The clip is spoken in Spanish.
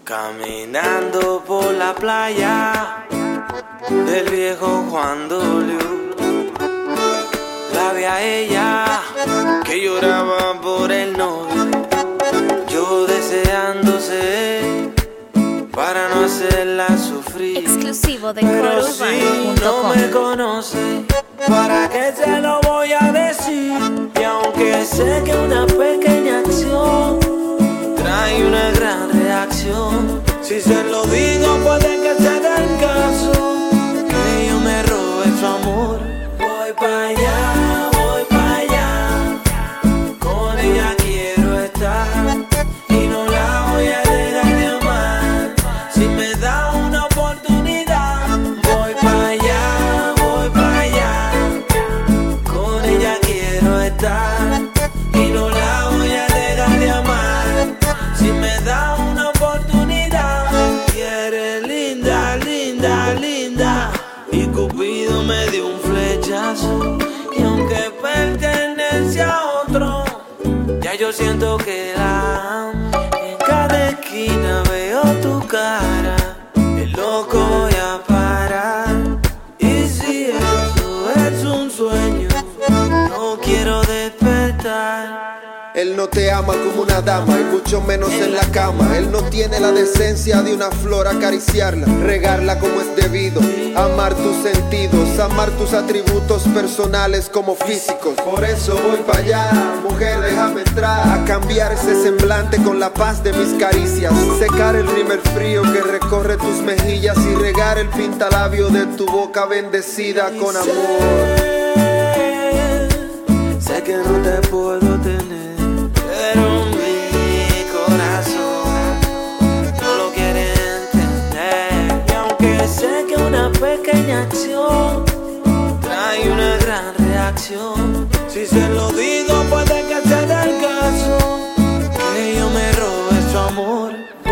Caminando por la playa del viejo Juan W. La vi a ella que lloraba por el novio. Yo deseando ser para no hacerla sufrir. Exclusivo de Pero si no me conoce, ¿para qué se lo voy a decir? Y aunque sé que una pequeña acción trae una gran reacción, si se lo digo puede que se den caso, que yo me robe su amor. Voy pa' allá, con ella quiero estar y no la voy a dejar de amar. Si me da una oportunidad, voy pa' allá, con ella quiero estar y no la voy a dejar de amar. Si me da una oportunidad, y eres linda, linda, linda, y Cupido me dio un flechazo, y aunque pertenece a otro, ya yo siento que la amo. En cada esquina veo tu cara, el loco voy a parar. Y si eso es un sueño, no quiero despertar. Él no te ama como una dama y mucho menos en la cama. Él no tiene la decencia de una flor, acariciarla, regarla como es debido, amar tus sentidos, amar tus atributos personales como físicos. Por eso voy para allá, mujer, déjame entrar, a cambiar ese semblante con la paz de mis caricias, secar el rímel frío que recorre tus mejillas y regar el pintalabio de tu boca bendecida con amor. Sé que no te puedo tener, pero mi corazón no lo quiere entender. Y aunque sé que una pequeña acción trae una gran reacción, si se lo digo puede que se dé el caso, que yo me robe su amor.